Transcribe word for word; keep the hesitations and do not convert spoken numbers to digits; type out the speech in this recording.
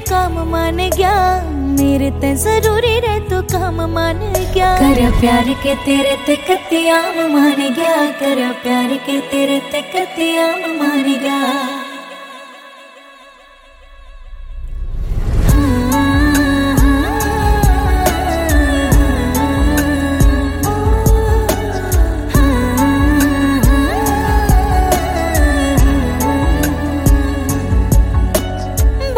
काम मान गया, मेरे ते जरूरी रे तू काम मान गया। कर प्यार के तेरे ते कत्याम मान गया, कर प्यार के तेरे ते कत्याम मान गया।